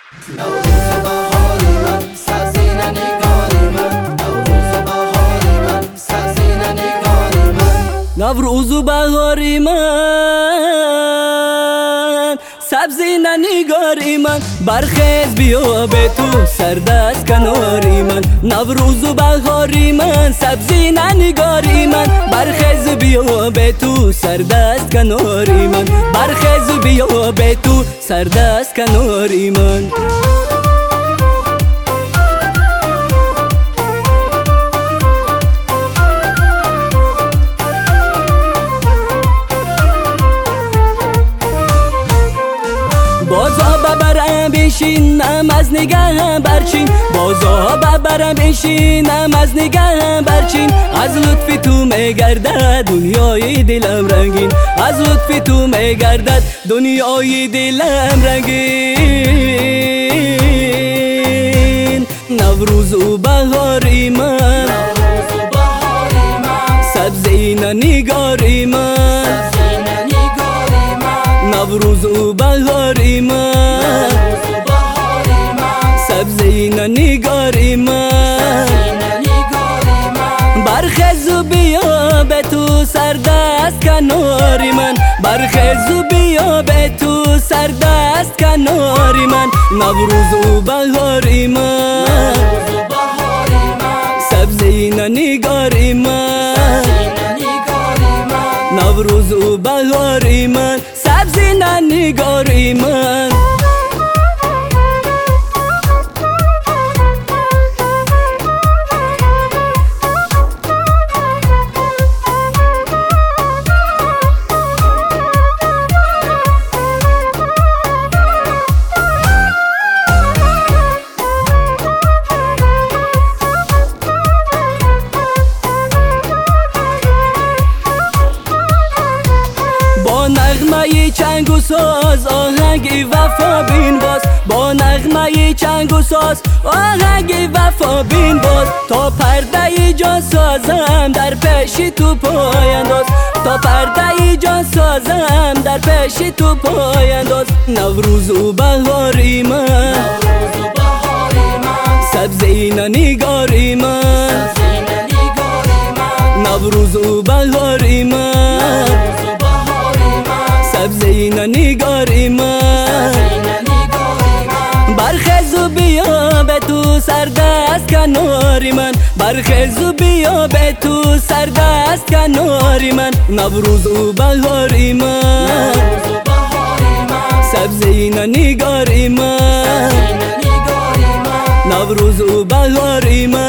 نوروز و بهاری من، سبزی نگاری من، برخیز بیا به تو سردست کناری من. نوروز و بهاری من، سبزی نگاری من، برخیز بیا به تو سردست کناری من، برخیز بیا به تو سردست کناری من. بازا ببرم بشینم از نگهم برچین، بازا ببرم بشینم از نگهم برچین. از لطف تو میگردد دنیای دلم رنگین، از لطف تو میگردد دنیای دلم رنگین. نوروز و بهاری من، سبزی نگاری من، نوروز و بهاری من، سبزی نگاری من. برخیز و بیا به تو سردست کناری من، برخیز و بیا به تو سردست کناری من. نوروز و بهاری من، سبزی نگاری من، نوروز و بهاری من، سبزی نگاری من. نغمه چنگ و ساز آهنگ وفا بین باز، با نغمه چنگ و ساز آهنگ وفا بین باز. تا پرده جان سازم در پیش تو پای انداز، تا پرده جان سازم در پیش تو پای انداز. نوروز و بهاری من، سبزی نگاری من، نوروز و بهاری من، سبزی نگاری من. برخیز و بیا به تو سردست کناری من، برخیز و بیا به تو سردست کناری من. نوروز و بهاری من، سبزی نگاری من، نوروز و بهاری من.